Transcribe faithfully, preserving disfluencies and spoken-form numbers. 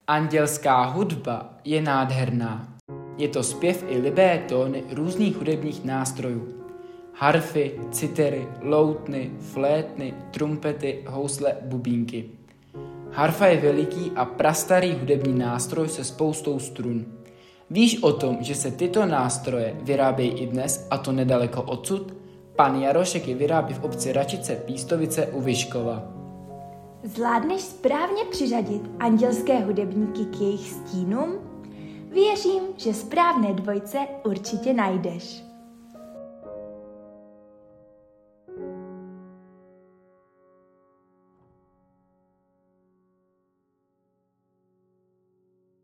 Andělská hudba je nádherná. Je to zpěv i libé tóny různých hudebních nástrojů. Harfy, citery, loutny, flétny, trumpety, housle, bubínky. Harfa je veliký a prastarý hudební nástroj se spoustou strun. Víš o tom, že se tyto nástroje vyrábějí i dnes, a to nedaleko odsud? Pan Jarošek je vyrábí v obci Račice Pístovice u Vyškova. Zvládneš správně přiřadit andělské hudebníky k jejich stínům? Věřím, že správné dvojce určitě najdeš.